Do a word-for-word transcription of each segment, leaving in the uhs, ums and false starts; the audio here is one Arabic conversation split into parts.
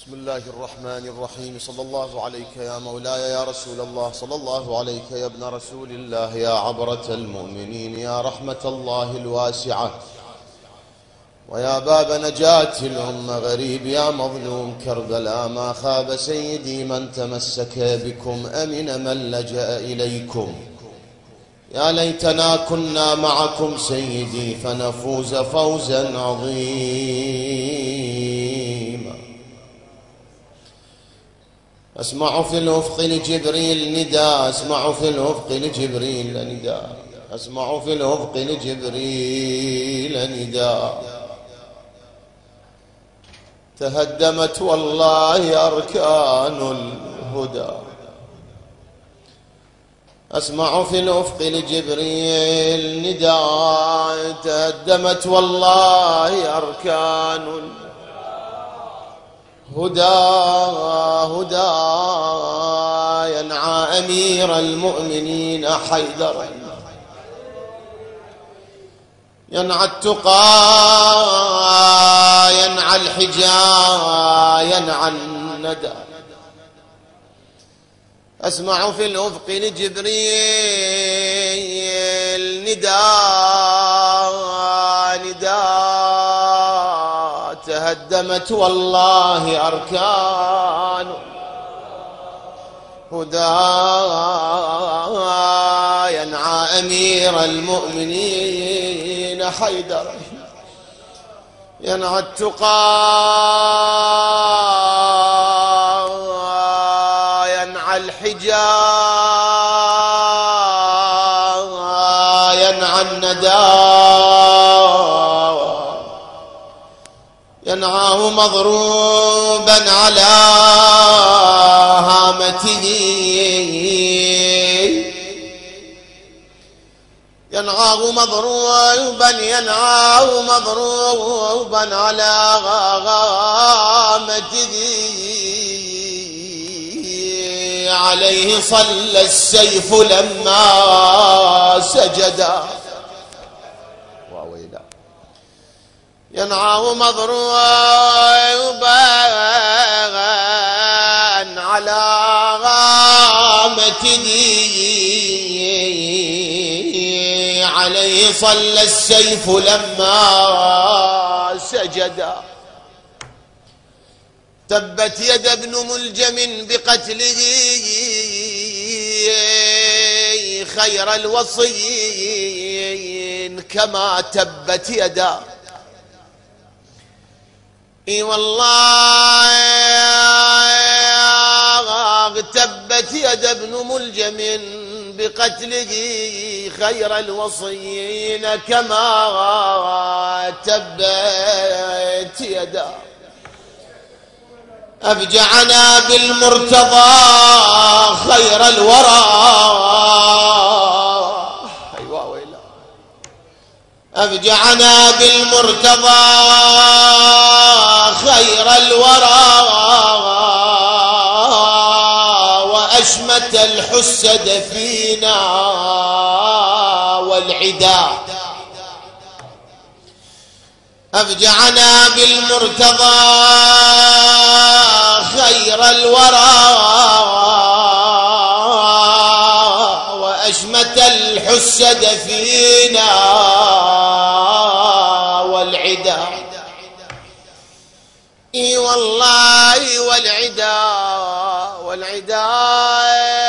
بسم الله الرحمن الرحيم. صلى الله عليك يا مولاي يا رسول الله، صلى الله عليك يا ابن رسول الله، يا عبرة المؤمنين، يا رحمة الله الواسعة، ويا باب نجاة الأمة، غريب يا مظلوم كربلاء، ما خاب سيدي من تمسك بكم، أمن من لجأ إليكم. يا ليتنا كنا معكم سيدي فنفوز فوزا عظيما. أسمع في الأفق لجبريل نداء، أسمع في الأفق لجبريل نداء، أسمع في الأفق لجبريل نداء. تهدمت والله أركان الهدى. أسمع في الأفق لجبريل نداء، تهدمت والله أركان الهدى. هدى ينعى أمير المؤمنين حيدر، ينعى التقى، ينعى الحجا، ينعى الندى. أسمع في الأفق لجبريل نداء نداء، تهدمت والله أركان هدى. ينعى أمير المؤمنين حيدر، ينعى التقى، ينعى الحجا، ينعى الندى. ينعاه مضروبا على هامته، ينعاه مضروبا، ينعاه مضروبا على هامته. عليه صلى السيف لما سجدا. ينعاه مضروبا على غامته. عليه صلى السيف لما سجدا. تبت يد ابن ملجم بقتله خير الوصيين، كما تبت يدا. اي والله تبت يد ابن ملجم بقتله خير الوصيين، كما تبت يدا. أفجعنا بالمرتضى خير الورى. أيوة ويلا. أفجعنا بالمرتضى خير الورى، وأشمت الحسد فينا والعدا. أفجعنا بالمرتضى خير الورى، وأشمت الحسد فينا والعدا. اي والله والعدا والعدا.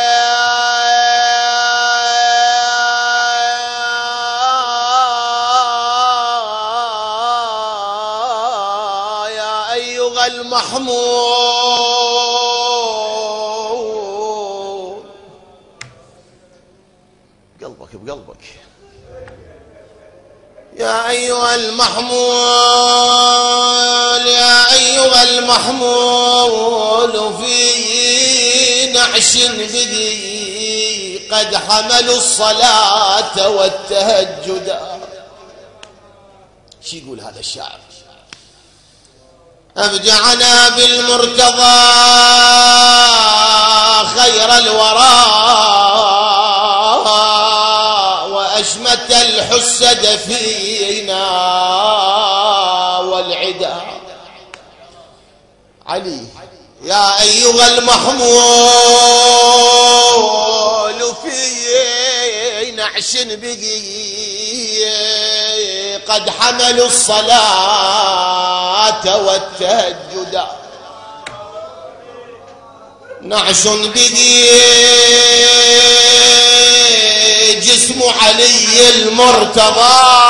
يا أيها المحمود، قلبك بقلبك. يا أيها المحمول، يا أيها المحمول في نعش به قد حملوا الصلاة والتهجد. شو يقول هذا الشاعر؟ أفجعنا بالمرتضى خير الورى، وأشمت الحسد فينا والعدا. علي. يا أيها المحمول في نعش بقي قد حملوا الصلاة والتهجد، نعش بقي جسم علي المرتضى.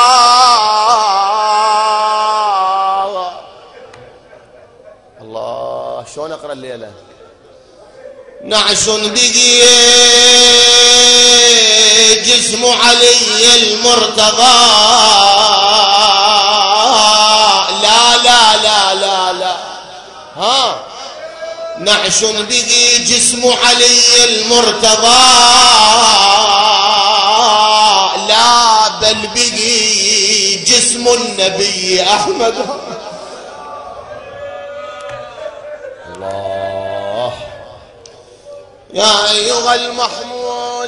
الله شلون اقرا الليله؟ نعش بقي جسم علي المرتضى. لا لا لا لا لا ها نعش بقي جسم علي المرتضى. لا بل بقي جسم النبي أحمد. الله. يا أيها المحمول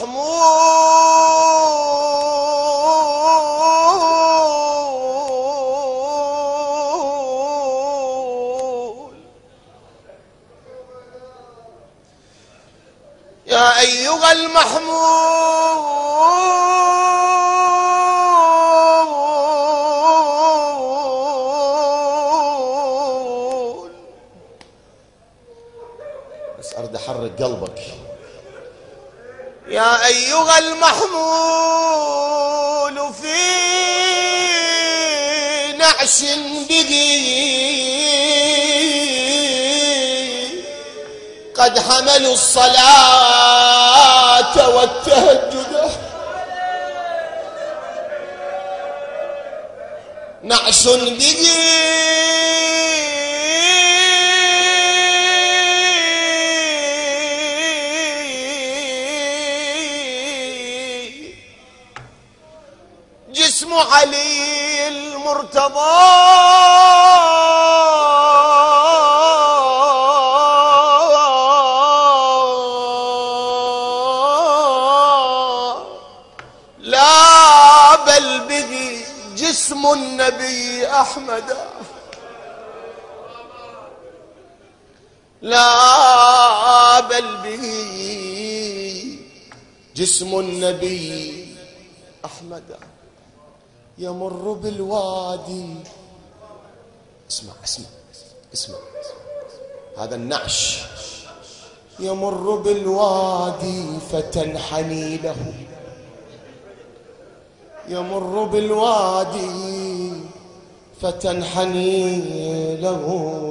المحمول، يا أيها المحمول. بس أريد أحرك قلبك. يا أيها المحمول في نعش بقي قد حملوا الصلاة والتهجد، نعش بقي جسم علي المرتضى. لا بل به جسم النبي أحمد. لا بل به جسم النبي أحمد. يمر بالوادي. اسمع اسمع اسمع هذا النعش. يمر بالوادي فتنحني له، يمر بالوادي فتنحني له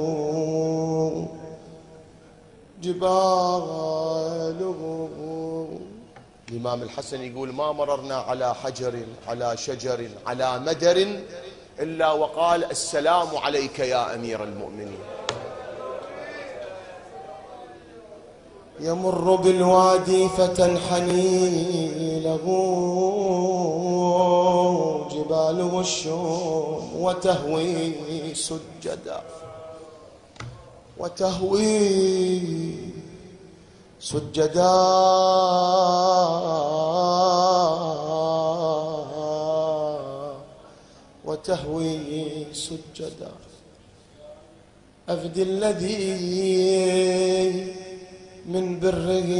جباله. الإمام الحسن يقول ما مررنا على حجر على شجر على مدر إلا وقال السلام عليك يا أمير المؤمنين. يمر بالوادي فتنحني له جباله الشوم وتهوي سجدا وتهوي سجدا وتهوي سجدا. أفدي الذي من بره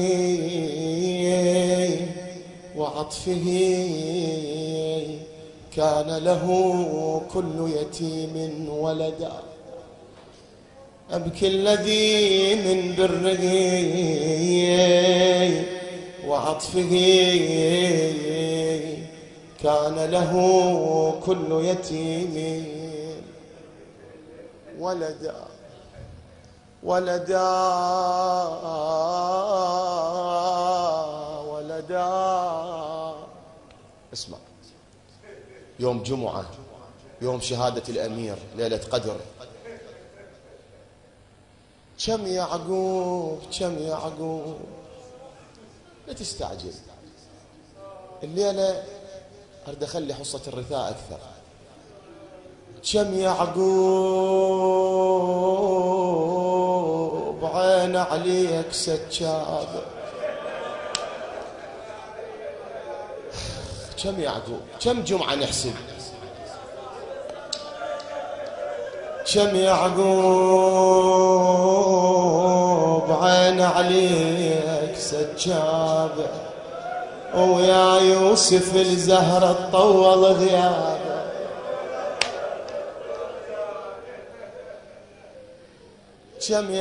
وعطفه كان له كل يتيم ولدا. أبكي الذي من بره وعطفه كان له كل يتيم ولدا ولدا ولدا. اسمع، يوم جمعة، يوم شهادة الأمير، ليلة قدر. كم يعقوب كم يعقوب، لا تستعجل. الليلة أريد أخلي حصة الرثاء أكثر. كم يعقوب عين عليك سجاد. كم يعقوب، كم جمعة نحسب، كم يعقوب عين عليك سجابه، ويا يوسف الزهرة طول غيابه. كم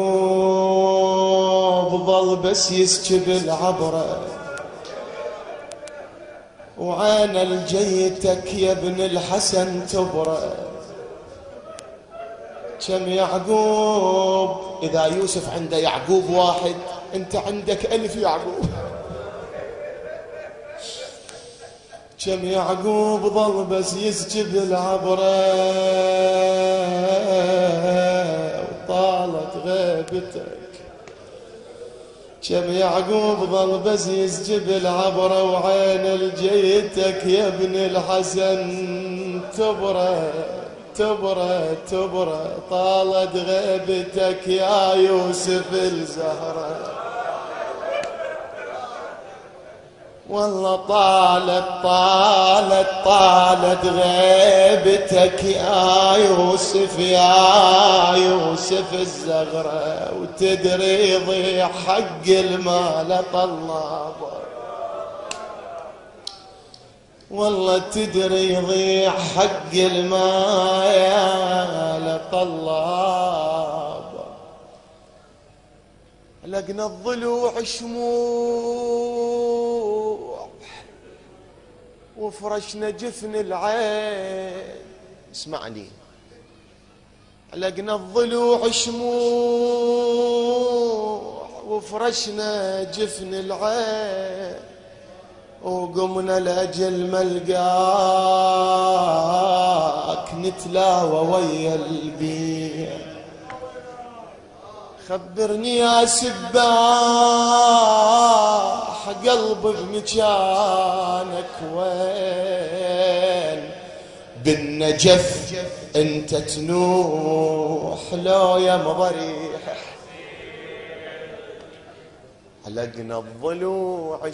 يعقوب ظل بس يسكب العبرة، وعين الجيتك يا ابن الحسن تبرى. كم يعقوب، إذا يوسف عنده يعقوب واحد أنت عندك ألف يعقوب. كم يعقوب ظل بس يسجب العبرة، وطالت غيبتك. كم يعقوب ظل بس يسجب العبرة، وعين الجيتك يا ابن الحسن تبرى تبرى تبرى. طالت غيبتك يا يوسف الزهرة، والله طالت طالت طالت غيبتك يا يوسف يا يوسف الزغرة. وتدري يضيع حق المال طلابه، والله تدري يضيع حق المال طلابه. لقنا الضلوع شموع وفرشنا جفن العين. اسمعني، لقنا الضلوع شموع وفرشنا جفن العين، وقمنا لأجل ملقاك نتلاوى ويا البيع. خبرني يا سباح قلبي بمكانك وين، بالنجف انت تنوح لو يا مضريح. لقنا الضلوع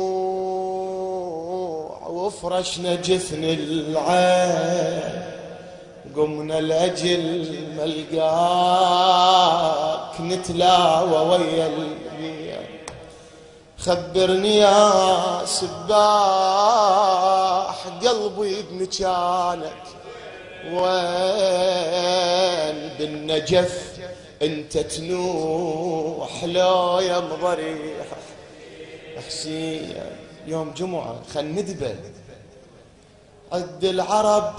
شموع وفرشنا جفن العين، قمنا لأجل ملقاك نتلاوى ويا البيع. خبرني يا سباح قلبي بمكانك وين، بالنجف انت تنوح لو يا مضريح. حسين يوم جمعة خل ندبل، عد العرب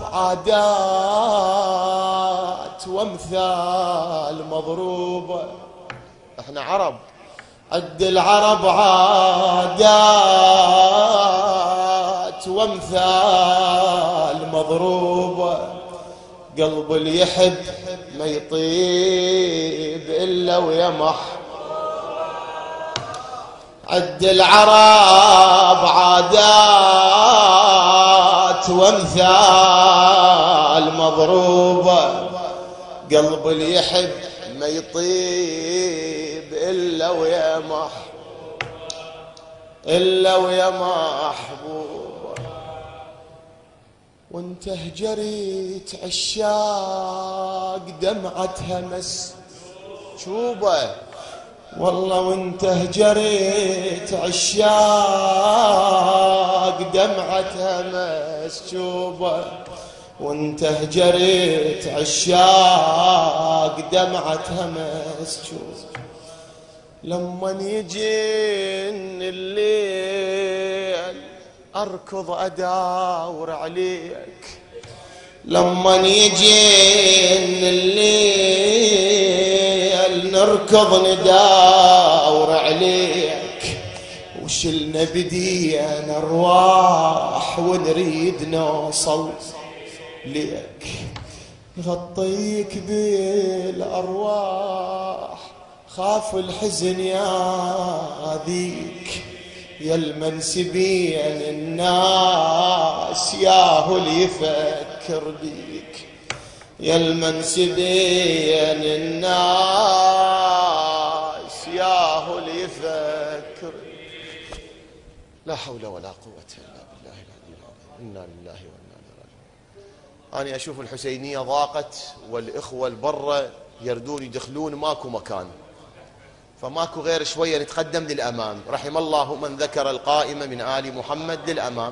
عادات وامثال مضروبة. احنا عرب، عد العرب عادات وامثال مضروبة. قلب اللي يحب ما يطيب إلا ويمح. عد العرب عادات وامثال مضروبة. قلب اللي يحب ما يطيب إلا ويمح إلا ويا محبوبة. وانت هجريت عشاق دمعتها مس شوبة، والله وانت هجريت عشاق دمعتها مسجوبة. وانت هجريت عشاق دمعتها مسجوبة. لما يجين الليل اركض اداور عليك، لما يجين الليل نركض نداور عليك. وشلنا بدينا ارواح ونريد نوصل ليك. غطيك بالارواح خاف الحزن ياذيك. يا المنسبين الناس ياهو اللي يفكر بيك. يا المنسبين الناس ياهو اللي يفكر. لا حول ولا قوة إلا بالله العلي العظيم. إنا لله وإنا إليه راجعون. أنا أشوف الحسينية ضاقت والإخوة البرة يردون يدخلون ماكو مكان، فماكو غير شوية نتقدم للأمام. رحم الله من ذكر القائمة من آل محمد للأمام.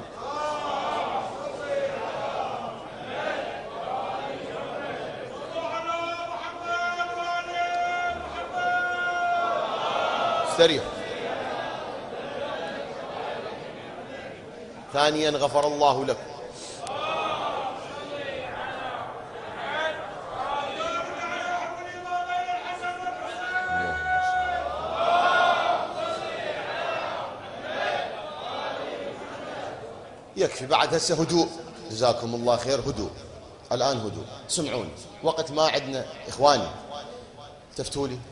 استريح. ثانيا غفر الله لكم. يكفي بعد هسه هدوء، جزاكم الله خير. هدوء الآن، هدوء. سمعوني، وقت ما عندنا إخواني تفتوا لي،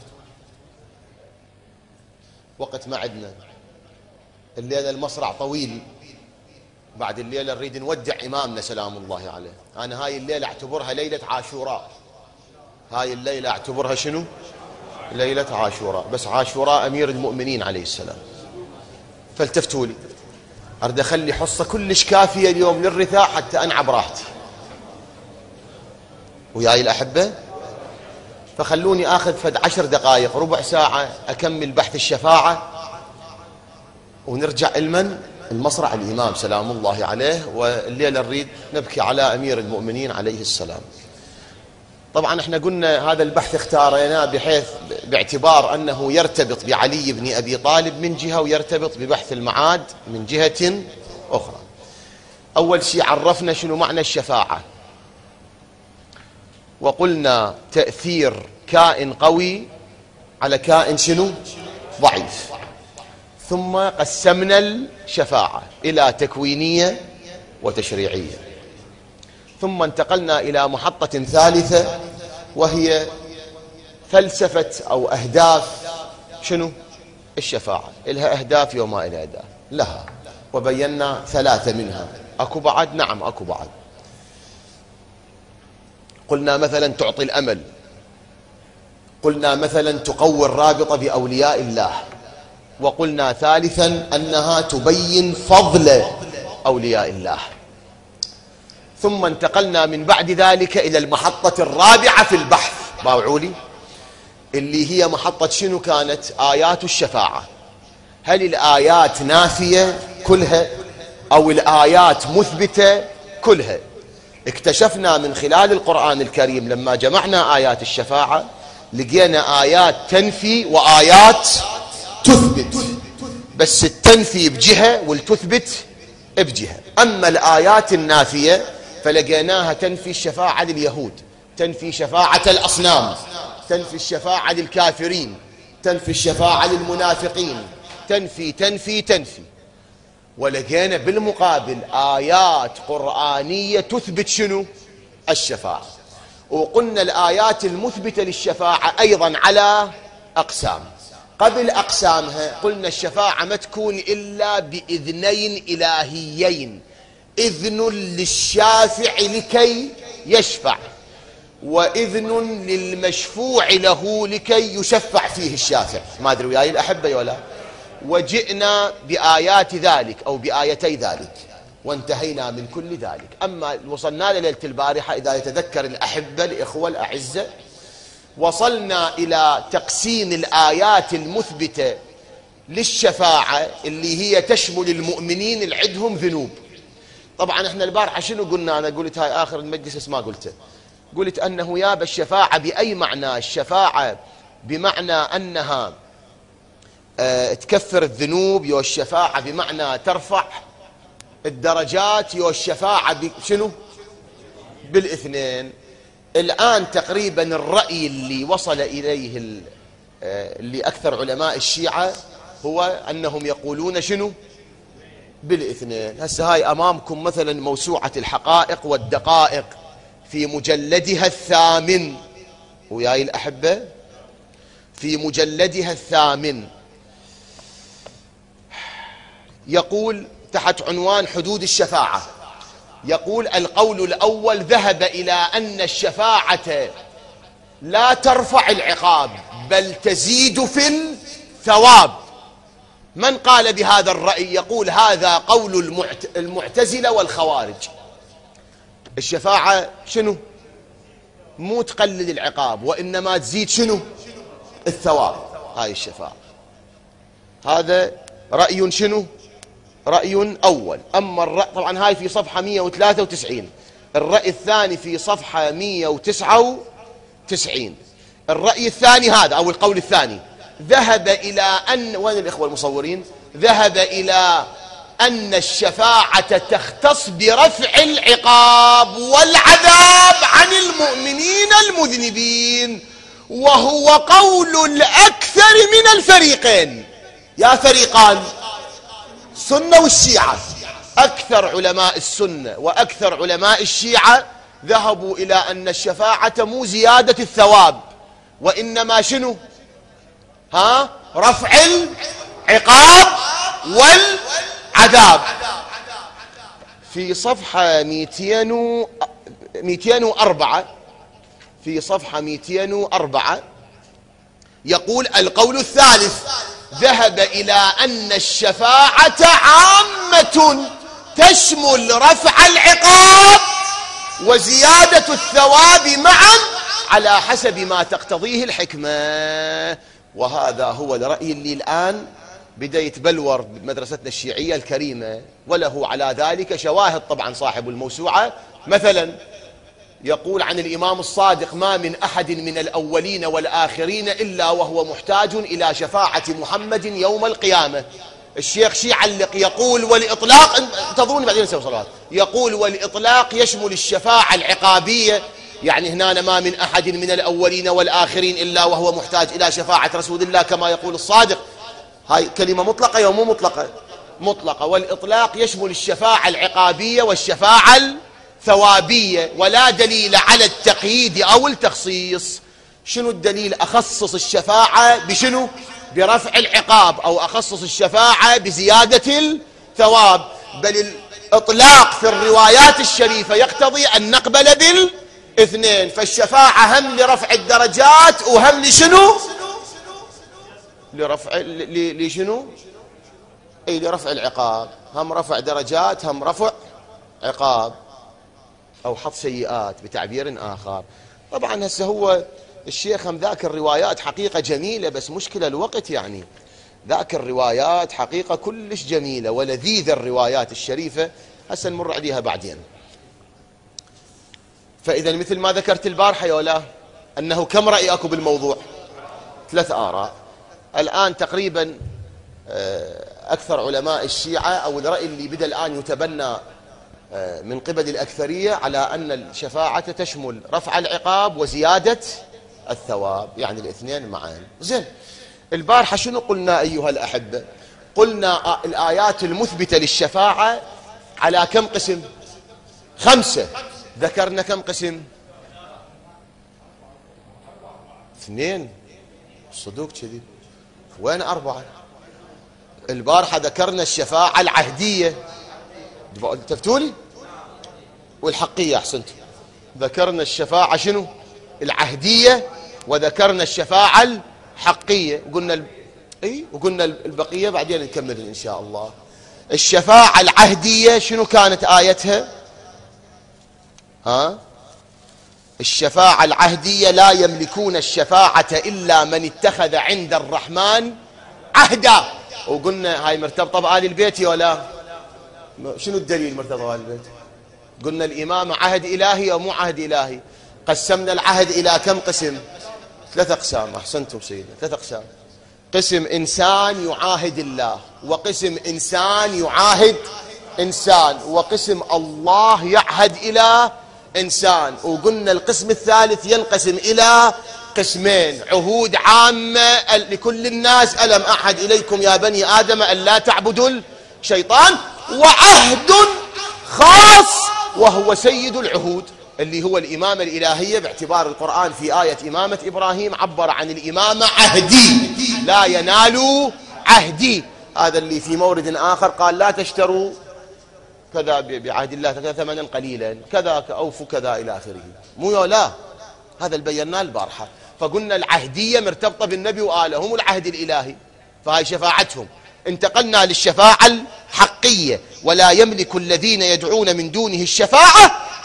وقت ما عندنا الليلة المصرع طويل، بعد الليلة نريد نودع إمامنا سلام الله عليه. أنا هاي الليلة أعتبرها ليلة عاشوراء، هاي الليلة أعتبرها شنو؟ ليلة عاشوراء، بس عاشوراء أمير المؤمنين عليه السلام. فالتفتوا لي، أريد أخلي حصة كلش كافية اليوم للرثاء حتى أنعب راحتي وياي الأحبة. فخلوني أخذ فد عشر دقائق ربع ساعة أكمل بحث الشفاعة ونرجع المن المصرع الإمام سلام الله عليه. والليلة نريد نبكي على أمير المؤمنين عليه السلام. طبعا احنا قلنا هذا البحث اختاريناه بحيث باعتبار أنه يرتبط بعلي بن أبي طالب من جهة ويرتبط ببحث المعاد من جهة أخرى. أول شيء عرفنا شنو معنى الشفاعة، وقلنا تأثير كائن قوي على كائن شنو ضعيف. ثم قسمنا الشفاعة إلى تكوينية وتشريعية. ثم انتقلنا إلى محطة ثالثة وهي فلسفة أو أهداف شنو الشفاعة. إلها أهداف وما إلها أهداف لها، وبينا ثلاثة منها. أكو بعد؟ نعم أكو بعد. قلنا مثلا تعطي الأمل، قلنا مثلا تقوي الرابطة بأولياء الله، وقلنا ثالثا أنها تبين فضل أولياء الله. ثم انتقلنا من بعد ذلك إلى المحطة الرابعة في البحث، باوعوا لي، اللي هي محطة شنو كانت؟ آيات الشفاعة. هل الآيات نافية كلها أو الآيات مثبتة كلها؟ اكتشفنا من خلال القرآن الكريم لما جمعنا آيات الشفاعة لقينا آيات تنفي وآيات تثبت، بس التنفي بجهة والتثبت بجهة. أما الآيات النافية فلقيناها تنفي الشفاعة لليهود، تنفي شفاعة الأصنام، تنفي الشفاعة للكافرين، تنفي الشفاعة للمنافقين، تنفي تنفي تنفي. ولقينا بالمقابل آيات قرآنية تثبت شنو؟ الشفاعة. وقلنا الآيات المثبتة للشفاعة أيضا على أقسام. قبل أقسامها قلنا الشفاعة ما تكون إلا بإذنين إلهيين، إذن للشافع لكي يشفع، وإذن للمشفوع له لكي يشفع فيه الشافع. ما أدري وياي الأحبة ولا. وجئنا بآيات ذلك أو بآيتي ذلك وانتهينا من كل ذلك. أما وصلنا ليلة البارحة إذا يتذكر الأحبة الإخوة الأعزة، وصلنا إلى تقسيم الآيات المثبتة للشفاعة اللي هي تشمل المؤمنين اللي عندهم ذنوب. طبعا احنا البارحة شنو قلنا؟ أنا قلت هاي آخر المجلس ما قلته، قلت أنه ياب الشفاعة بأي معنى؟ الشفاعة بمعنى أنها اه تكفر الذنوب، يو الشفاعة بمعنى ترفع الدرجات، يو الشفاعة شنو؟ بالاثنين. الآن تقريبا الرأي اللي وصل إليه اللي أكثر علماء الشيعة هو أنهم يقولون شنو؟ بالاثنين. هسه هاي أمامكم مثلا موسوعة الحقائق والدقائق في مجلدها الثامن، وياي الأحبة في مجلدها الثامن يقول تحت عنوان حدود الشفاعة، يقول القول الأول ذهب إلى أن الشفاعة لا ترفع العقاب بل تزيد في الثواب. من قال بهذا الرأي؟ يقول هذا قول المعتزلة والخوارج. الشفاعة شنو؟ مو تقلل العقاب، وإنما تزيد شنو؟ الثواب. هاي الشفاعة. هذا رأي شنو؟ رأي أول. أما الرأي طبعا هاي في صفحة مئة وثلاثة وتسعين. الرأي الثاني في صفحة مئة وتسعة وتسعين. الرأي الثاني هذا أو القول الثاني ذهب إلى أن، وين الإخوة المصورين؟ ذهب إلى أن الشفاعة تختص برفع العقاب والعذاب عن المؤمنين المذنبين، وهو قول الأكثر من الفريقين. يا فريقان، السنة والشيعة. أكثر علماء السنة وأكثر علماء الشيعة ذهبوا إلى أن الشفاعة مو زيادة الثواب، وإنما شنو؟ ها؟ رفع العقاب والعذاب. في صفحة مئتين وأربعة في صفحة مئتين وأربعة يقول القول الثالث ذهب إلى أن الشفاعة عامة تشمل رفع العقاب وزيادة الثواب معا على حسب ما تقتضيه الحكمة. وهذا هو الرأي اللي الآن بدأ يتبلور بمدرستنا الشيعية الكريمة، وله على ذلك شواهد. طبعا صاحب الموسوعة مثلا يقول عن الإمام الصادق: ما من أحد من الأولين والآخرين إلا وهو محتاج إلى شفاعة محمد يوم القيامة. الشيخ شي علق يقول: والإطلاق، انتظروني بعدين نسوي صلوات، يقول: والإطلاق يشمل الشفاعة العقابية، يعني هنا ما من أحد من الأولين والآخرين إلا وهو محتاج إلى شفاعة رسول الله كما يقول الصادق. هاي كلمة مطلقة يوم مو مطلقة؟ مطلقة. والإطلاق يشمل الشفاعة العقابية والشفاعة الثوابية، ولا دليل على التقييد أو التخصيص. شنو الدليل؟ أخصص الشفاعة بشنو؟ برفع العقاب، أو أخصص الشفاعة بزيادة الثواب. بل الإطلاق في الروايات الشريفة يقتضي أن نقبل بالاثنين. فالشفاعة هم لرفع الدرجات وهم لشنو؟ لرفع لشنو؟ أي لرفع العقاب. هم رفع درجات هم رفع عقاب، أو حط سيئات بتعبير آخر. طبعا هسه هو الشيخ هم ذاك الروايات حقيقة جميلة، بس مشكلة الوقت. يعني ذاك الروايات حقيقة كلش جميلة ولذيذة الروايات الشريفة، هسه نمر عليها بعدين. فإذا مثل ما ذكرت البارحة يا ولا أنه كم رأي أكو بالموضوع؟ ثلاث آراء. الآن تقريبا أكثر علماء الشيعة، أو الرأي اللي بدأ الآن يتبنى من قبل الأكثرية، على أن الشفاعة تشمل رفع العقاب وزيادة الثواب، يعني الاثنين معا. زين، البارحة شنو قلنا أيها الأحبة؟ قلنا الآيات المثبتة للشفاعة على كم قسم؟ خمسة. ذكرنا كم قسم؟ اثنين. صدوق كذي؟ وين أربعة؟ البارحة ذكرنا الشفاعة العهدية، التفتولي والحقية. أحسنت. ذكرنا الشفاعة شنو؟ العهدية، وذكرنا الشفاعة الحقية، وقلنا ال... اي وقلنا البقية بعدين نكمل إن شاء الله. الشفاعة العهدية شنو كانت آيتها؟ ها؟ الشفاعة العهدية: لا يملكون الشفاعة إلا من اتخذ عند الرحمن عهدا. وقلنا هاي مرتبطة بآل البيت ولا شنو الدليل مرتبطة بآل البيت؟ قلنا الإمامة عهد إلهي أو مو عهد إلهي؟ قسمنا العهد إلى كم قسم؟ ثلاث أقسام. أحسنتم سيدنا، ثلاث أقسام. قسم إنسان يعاهد الله، وقسم إنسان يعاهد إنسان، وقسم الله يعهد إلى إنسان. وقلنا القسم الثالث ينقسم إلى قسمين: عهود عامة لكل الناس، ألم أعهد إليكم يا بني آدم أن لا تعبدوا الشيطان، وعهد خاص وهو سيد العهود، اللي هو الإمامة الإلهية، باعتبار القرآن في آية إمامة إبراهيم عبر عن الإمامة عهدي، لا ينال عهدي. هذا اللي في مورد آخر قال: لا تشتروا كذا بعهد الله كذا ثمنا قليلا، كذا أوفوا كذا إلى آخره. مو لا، هذا اللي بيناه البارحة. فقلنا العهدية مرتبطة بالنبي وآله، هم العهد الإلهي، فهي شفاعتهم. انتقلنا للشفاعة الحقية: ولا يملك الذين يدعون من دونه الشفاعة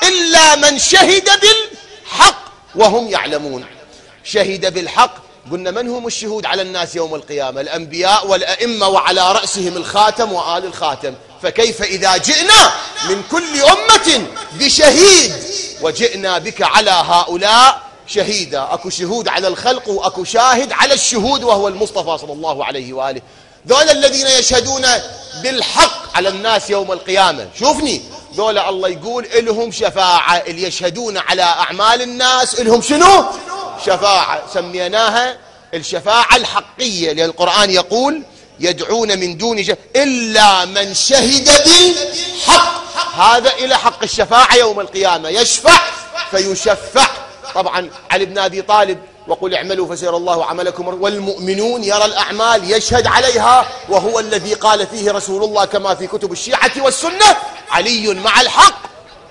إلا من شهد بالحق وهم يعلمون. شهد بالحق، قلنا من هم الشهود على الناس يوم القيامة؟ الأنبياء والأئمة وعلى رأسهم الخاتم وآل الخاتم. فكيف إذا جئنا من كل أمة بشهيد وجئنا بك على هؤلاء شهيدا؟ أكو شهود على الخلق وأكو شاهد على الشهود وهو المصطفى صلى الله عليه وآله. ذولا الذين يشهدون بالحق على الناس يوم القيامة، شوفني، ذولا الله يقول إلهم شفاعة. اللي يشهدون على أعمال الناس إلهم شنو؟ شفاعة. سميناها الشفاعة الحقية، لأن القرآن يقول يدعون من دون جه إلا من شهد بالحق. هذا إلى حق الشفاعة يوم القيامة، يشفع فيشفع. طبعا علي بن أبي طالب وقل اعملوا فسيرى الله عملكم والمؤمنون يرى الأعمال يشهد عليها، وهو الذي قال فيه رسول الله كما في كتب الشيعة والسنة: علي مع الحق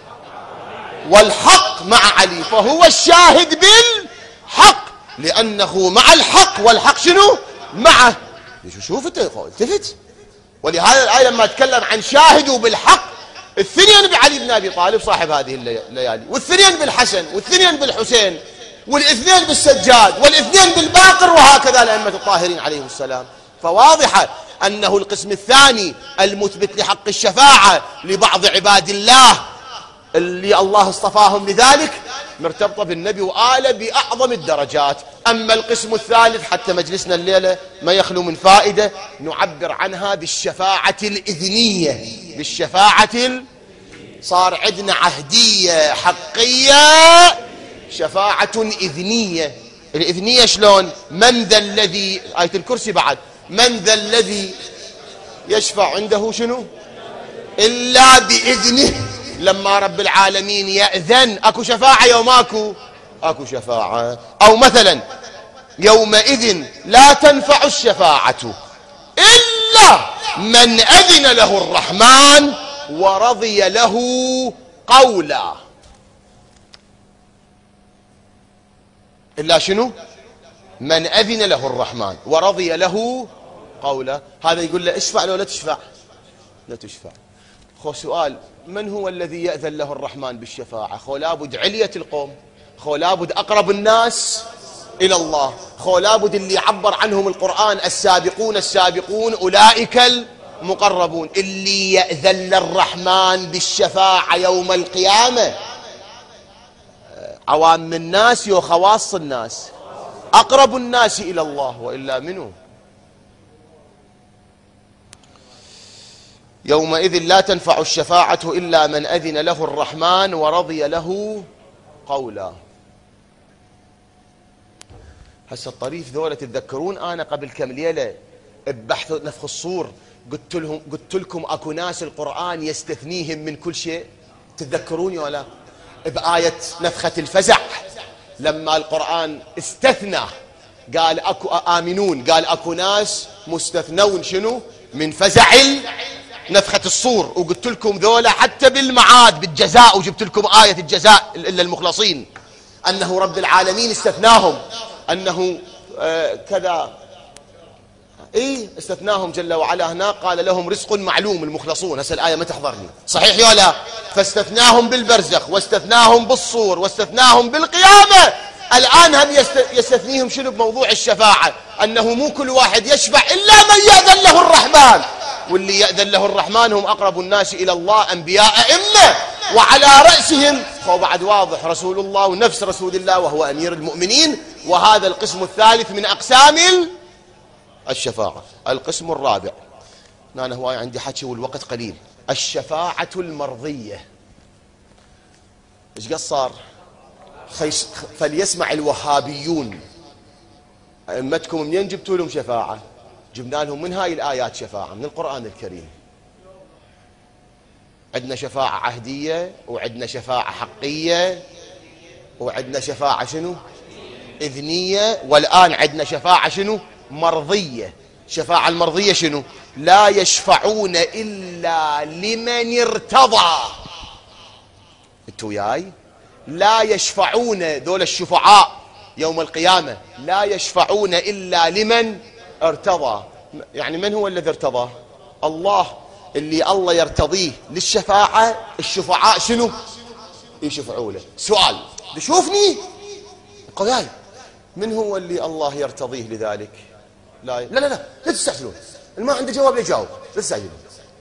والحق مع علي. فهو الشاهد بالحق لأنه مع الحق، والحق شنو؟ معه. شوف التفت. ولهذا الآية لما تكلم عن شاهدوا بالحق، الثنين بعلي بن أبي طالب صاحب هذه الليالي، والثنين بالحسن، والثنين بالحسين، والاثنين بالسجاد، والاثنين بالباقر، وهكذا الأئمة الطاهرين عليهم السلام. فواضحة أنه القسم الثاني المثبت لحق الشفاعة لبعض عباد الله اللي الله اصطفاهم لذلك مرتبطة بالنبي وآله بأعظم الدرجات. أما القسم الثالث حتى مجلسنا الليلة ما يخلو من فائدة، نعبر عنها بالشفاعة الإذنية. بالشفاعة ال... صار عندنا عهدية حقية، شفاعة إذنية. الإذنية شلون؟ من ذا الذي، آية الكرسي بعد، من ذا الذي يشفع عنده شنو؟ إلا بإذنه. لما رب العالمين يأذن أكو شفاعة يوم أكو أكو شفاعة. أو مثلا يومئذ لا تنفع الشفاعة إلا من أذن له الرحمن ورضي له قولا. إلا شنو؟ من أذن له الرحمن ورضي له قولا. هذا يقول له اشفع لو لا تشفع؟ لا تشفع. خو سؤال، من هو الذي يأذن له الرحمن بالشفاعة؟ خو لابد علية القوم، خو لابد أقرب الناس إلى الله، خو لابد اللي عبر عنهم القرآن السابقون السابقون أولئك المقربون. اللي يأذن للرحمن بالشفاعة يوم القيامة عوام الناس وخواص الناس، أقرب الناس إلى الله، وإلا منه. يومئذ لا تنفع الشفاعة إلا من أذن له الرحمن ورضي له قولا. هسه الطريف ذولا تتذكرون أنا قبل كم ليلة ببحث نفخ الصور قلت لهم قلت لكم أكو ناس القرآن يستثنيهم من كل شيء؟ تتذكروني ولا؟ بآية نفخة الفزع لما القرآن استثنى قال أكو آمنون، قال أكو ناس مستثنون شنو؟ من فزع نفخة الصور. وقلت لكم ذولا حتى بالمعاد بالجزاء، وجبت لكم آية الجزاء إلا المخلصين أنه رب العالمين استثناهم، أنه آه كذا إيه استثناهم جل وعلا. هنا قال لهم رزق معلوم المخلصون. هسه الآية ما تحضرني صحيح يا لا؟ فاستثناهم بالبرزخ، واستثناهم بالصور، واستثناهم بالقيامة. الآن هم يستثنيهم شنو؟ بموضوع الشفاعة، أنه مو كل واحد يشفع إلا من يأذن له الرحمن. واللي يأذن له الرحمن هم أقرب الناس إلى الله، أنبياء أئمة، وعلى رأسهم هو بعد واضح رسول الله ونفس رسول الله وهو أمير المؤمنين. وهذا القسم الثالث من أقسام الشفاعة. القسم الرابع، أنا هواي عندي حكي والوقت قليل، الشفاعة المرضية. إيش قصار؟ فليسمع الوهابيون أئمتكم منين جبتوا لهم شفاعة؟ جبنا لهم من هاي الآيات شفاعة من القرآن الكريم. عندنا شفاعة عهدية، وعندنا شفاعة حقية، وعندنا شفاعة شنو؟ إذنية، والآن عندنا شفاعة شنو؟ مرضية. شفاعة المرضية شنو؟ لا يشفعون إلا لمن ارتضى. انتوا وياي؟ لا يشفعون ذول الشفعاء يوم القيامة، لا يشفعون إلا لمن ارتضى. يعني من هو الذي ارتضى؟ الله. اللي الله يرتضيه للشفاعة الشفعاء شنو؟ يشفعوا له. سؤال تشوفني قضايا من هو اللي الله يرتضيه لذلك؟ لا لا لا لا, لا تستعجلون، ما عنده جواب لا يجاوب، لا تستعجلون.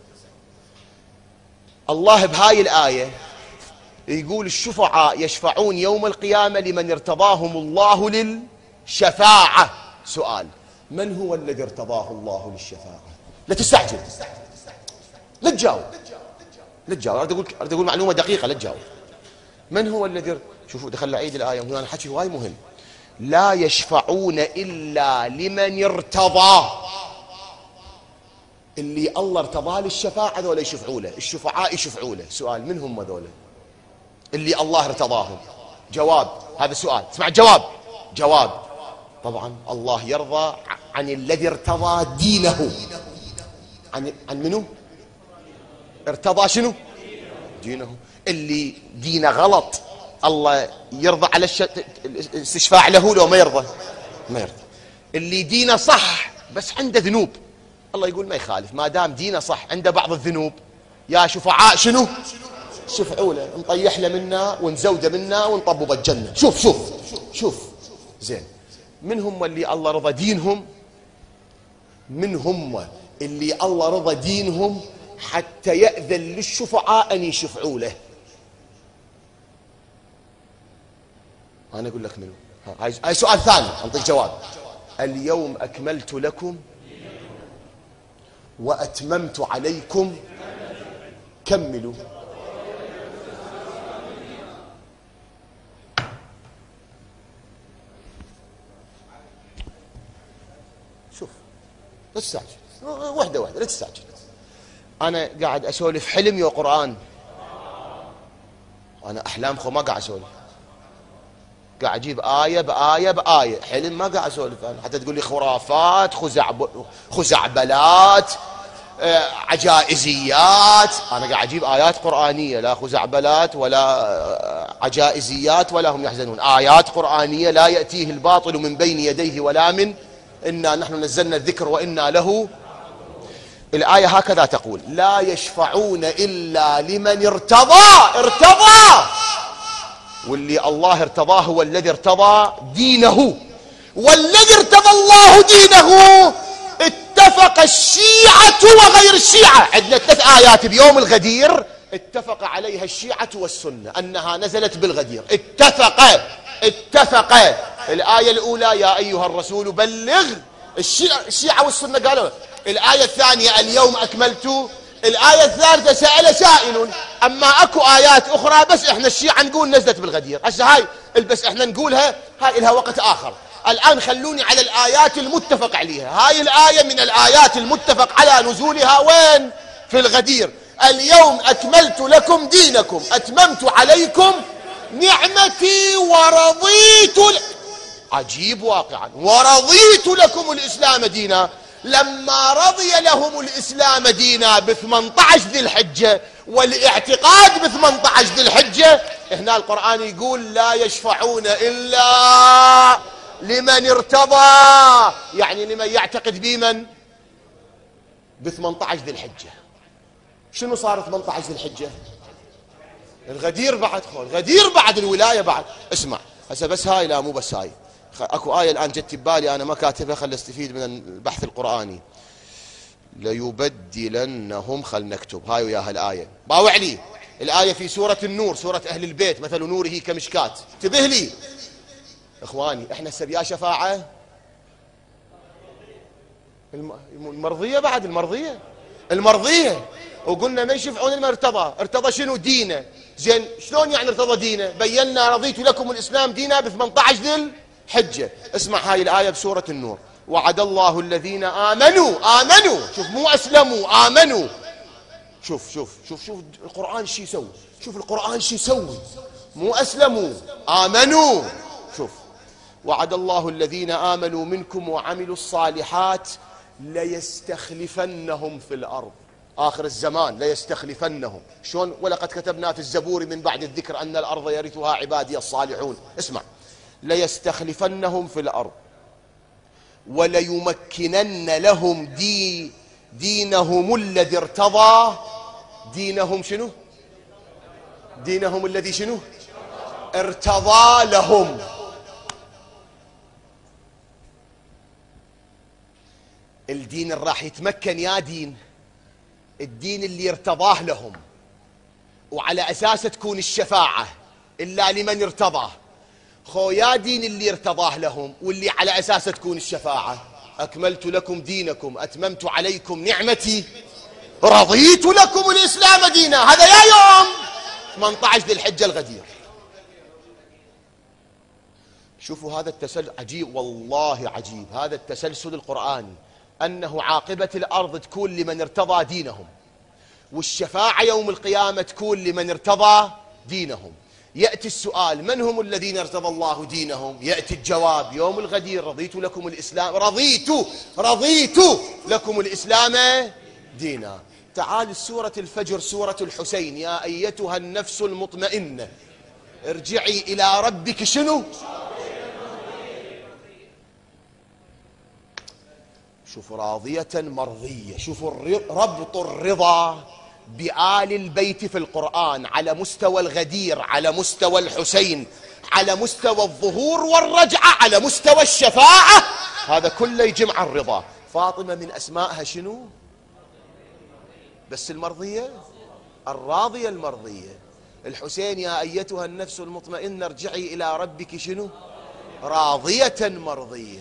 الله بهاي الآية يقول الشفعاء يشفعون يوم القيامة لمن ارتضاهم الله للشفاعة. سؤال من هو الذي ارتضاه الله للشفاعة؟ لا تستعجل، لا تجاوب، لا تجاوب. أريد أقول أريد أقول معلومة دقيقة، لا تجاوب. من هو الذي، شوفوا دخل عيد الآية هنا حكي وايد مهم. لا يشفعون إلا لمن ارتضاه. اللي الله ارتضاه للشفاعة ذولا يشفعوا له، الشفعاء يشفعوا له. سؤال من هم ذولا اللي الله ارتضاهم؟ جواب هذا السؤال، اسمع الجواب. جواب طبعا الله يرضى عن الذي ارتضى دينه. عن عن منو؟ ارتضى شنو؟ دينه. اللي دينه غلط الله يرضى على الش... الاستشفاع له لو ما يرضى؟ ما يرضى. اللي دينه صح بس عنده ذنوب، الله يقول ما يخالف ما دام دينه صح عنده بعض الذنوب، يا شفعاء شنو؟ شفعوا له، نطيح له منا ونزوده منا ونطببه الجنة. شوف شوف شوف زين. من هم اللي الله رضى دينهم؟ من هم اللي الله رضى دينهم حتى يأذن للشفعاء أن يشفعوا له؟ أنا أقول لك منو. هاي سؤال ثاني أعطيك جواب. اليوم أكملت لكم وأتممت عليكم، كملوا. شوف لا تستعجل، وحدة وحدة لا تستعجل. أنا قاعد أسولف حلم يا قرآن، أنا أحلام خو ما قاعد أسولف، قاعد أجيب آية بآية بآية. حلم ما قاعد أسولف أنا، حتى تقول لي خرافات خزعب خزعبلات آه، عجائزيات. أنا قاعد أجيب آيات قرآنية، لا خزعبلات ولا آه، عجائزيات ولا هم يحزنون. آيات قرآنية لا يأتيه الباطل من بين يديه ولا من، إنا نحن نزلنا الذكر وإنا له. الآية هكذا تقول: لا يشفعون إلا لمن ارتضى. ارتضى، واللي الله ارتضاه هو الذي ارتضى دينه. والذي ارتضى الله دينه اتفق الشيعة وغير الشيعة. عندنا ثلاث آيات بيوم الغدير اتفق عليها الشيعة والسنة أنها نزلت بالغدير. اتفق اتفق الآية الأولى: يا أيها الرسول بلغ. الشيعة, الشيعة والسنة قالوا. الآية الثانية: اليوم أكملت. الآية الثالثة: سأل سائل. أما أكو آيات أخرى بس إحنا الشيعة نقول نزلت بالغدير. هسه هاي بس إحنا نقولها، هاي لها وقت آخر. الآن خلوني على الآيات المتفق عليها. هاي الآية من الآيات المتفق على نزولها وين؟ في الغدير. اليوم أكملت لكم دينكم، أتممت عليكم نعمتي ورضيت ل... عجيب واقعا، ورضيت لكم الإسلام دينا. لما رضي لهم الإسلام دينا ب ثمانية عشر ذي الحجة والاعتقاد ب ثمانية عشر ذي الحجة، هنا القرآن يقول: لا يشفعون إلا لمن ارتضى، يعني لمن يعتقد بمن؟ ب ثمانية عشر ذي الحجة. شنو صار ثمانية عشر ذي الحجة؟ الغدير بعد، خو الغدير بعد الولاية بعد. اسمع هسه بس هاي، لا مو بس هاي، اكو آية الآن جت ببالي أنا ما كاتبها، خل استفيد من البحث القرآني. ليبدلنهم، خل نكتب هاي وياها الآية. باوع لي الآية في سورة النور، سورة أهل البيت: مثل نوره كمشكاة. انتبه لي إخواني، إحنا هسه بيا شفاعة المرضية بعد، المرضية المرضية وقلنا ما يشفعون لمن ارتضى. ارتضى شنو؟ دينه. زين شلون يعني ارتضى دينه؟ بينا: رضيت لكم الإسلام دينا ب ثمانية عشر ذي الحجة. اسمع هاي الآية بسورة النور: وعد الله الذين آمنوا. آمنوا، شوف مو أسلموا، آمنوا. شوف شوف شوف شوف القرآن شي يسوي، شوف القرآن شي يسوي، مو أسلموا، آمنوا. شوف: وعد الله الذين آمنوا منكم وعملوا الصالحات ليستخلفنهم في الأرض. آخر الزمان ليستخلفنهم. شلون؟ ولقد كتبنا في الزبور من بعد الذكر أن الأرض يرثها عبادي الصالحون. اسمع: ليستخلفنهم في الأرض وليمكنن لهم دي دينهم الذي ارتضى. دينهم شنو؟ دينهم الذي شنو ارتضى لهم. الدين اللي راح يتمكن يا دين الدين اللي ارتضاه لهم، وعلى أساسه تكون الشفاعة إلا لمن ارتضاه. خو يا دين اللي ارتضاه لهم واللي على أساسه تكون الشفاعة، أكملت لكم دينكم أتممت عليكم نعمتي رضيت لكم الإسلام دينا. هذا يا يوم ثمانية عشر ذي الحجة الغدير. شوفوا هذا التسلسل عجيب، والله عجيب هذا التسلسل القرآني، أنه عاقبة الأرض تكون لمن ارتضى دينهم، والشفاعة يوم القيامة تكون لمن ارتضى دينهم. يأتي السؤال من هم الذين ارتضى الله دينهم؟ يأتي الجواب يوم الغدير رضيت لكم الإسلام رضيت رضيت لكم الإسلام دينا. تعال سورة الفجر سورة الحسين، يا أيتها النفس المطمئنة ارجعي إلى ربك شنو؟ شوفوا راضية مرضية. شوفوا ربط الرضا بآل البيت في القرآن على مستوى الغدير، على مستوى الحسين، على مستوى الظهور والرجعة، على مستوى الشفاعة، هذا كله يجمع الرضا. فاطمة من أسمائها شنو؟ بس المرضية، الراضية المرضية. الحسين يا أيتها النفس المطمئنة ارجعي إلى ربك شنو؟ راضية مرضية.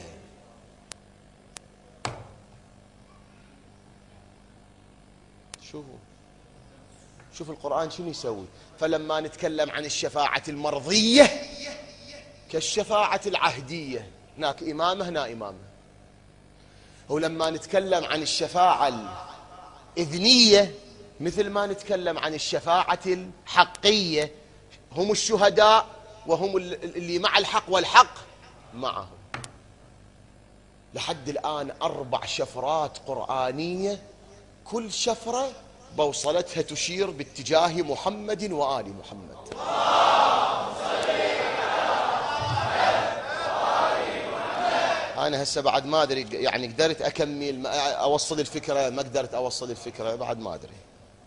شوفوا شوف القرآن شنو يسوي. فلما نتكلم عن الشفاعة المرضية كالشفاعة العهدية، هناك إمامة هنا إمامة. ولما نتكلم عن الشفاعة الإذنية مثل ما نتكلم عن الشفاعة الحقية، هم الشهداء وهم اللي مع الحق والحق معهم. لحد الآن أربع شفرات قرآنية، كل شفرة بوصلتها تشير باتجاه محمد وآل محمد. أنا هسه بعد ما أدري يعني قدرت أكمل أوصل الفكرة ما قدرت أوصل الفكرة بعد ما أدري.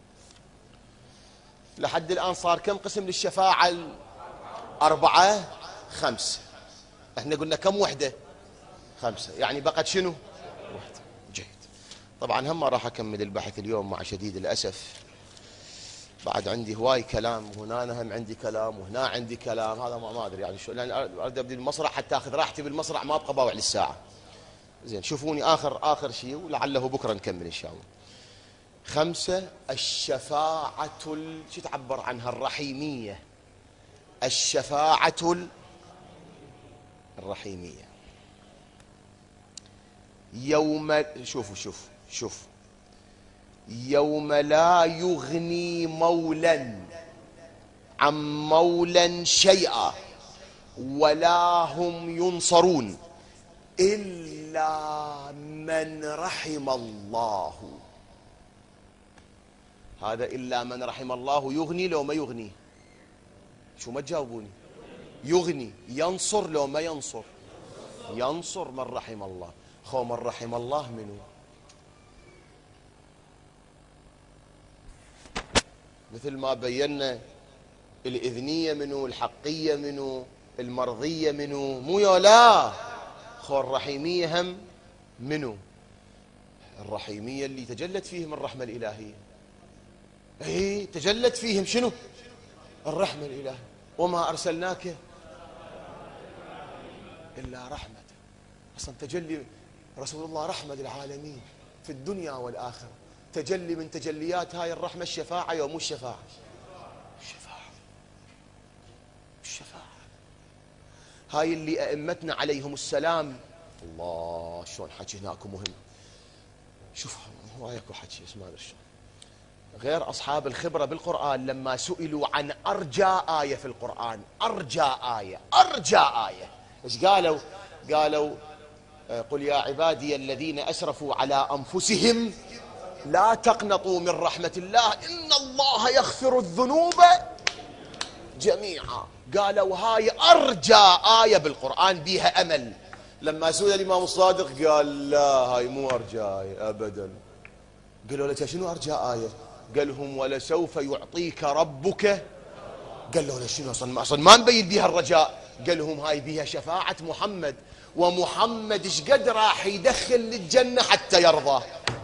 لحد الآن صار كم قسم للشفاعة؟ أربعة خمسة. احنا قلنا كم وحدة؟ خمسة، يعني بقت شنو؟ وحدة. جيد. طبعا هم ما راح أكمل البحث اليوم مع شديد الأسف، بعد عندي هواي كلام، وهنا أنا هم عندي كلام، وهنا عندي كلام، هذا ما, ما أدري يعني شو، لأن أريد أبدي المسرح حتى أخذ راحتي بالمسرح، ما أبقى باوع للساعة. زين شوفوني آخر آخر شيء ولعله بكرة نكمل إن شاء الله. خمسة، الشفاعة ال... شو تعبر عنها؟ الرحيمية. الشفاعة الرحيمية. يوم شوفوا شوفوا شوف يوم لا يغني مولا عن مولا شيئا ولا هم ينصرون إلا من رحم الله. هذا إلا من رحم الله يغني لو ما يغني؟ شو ما تجاوبوني؟ يغني. ينصر لو ما ينصر؟ ينصر من رحم الله. خو من رحم الله منو؟ مثل ما بينا الإذنية منو، الحقية منو، المرضية منو، مو يولا. خو الرحيمية هم منو؟ الرحيمية اللي تجلت فيهم الرحمة الإلهية. ايه تجلت فيهم شنو؟ الرحمة الإلهية. وما أرسلناك إلا رحمة. أصلا تجلي رسول الله رحمة للعالمين في الدنيا والآخرة. تجلي من تجليات هاي الرحمة الشفاعة يوم الشفاعة. الشفاعة الشفاعة هاي اللي أئمتنا عليهم السلام. الله شلون حكي هناك مهم. شوف هو اكو حكي اسمه هذا الشيء. غير أصحاب الخبرة بالقرآن لما سئلوا عن أرجى آية في القرآن، أرجى آية أرجى آية إيش قالوا؟ قالوا قل يا عبادي الذين أسرفوا على أنفسهم لا تقنطوا من رحمة الله إن الله يغفر الذنوب جميعا. قالوا هاي أرجى آية بالقرآن بيها أمل. لما سئل الإمام الصادق قال لا هاي مو أرجى آية أبدا. قالوا له شنو أرجى آية؟ قال هم ولسوف يعطيك ربك قال له شنو أصلا أصلا ما نبين بيها الرجاء. قال لهم هاي بيها شفاعة محمد، ومحمد ايش قد راح يدخل للجنة حتى يرضى.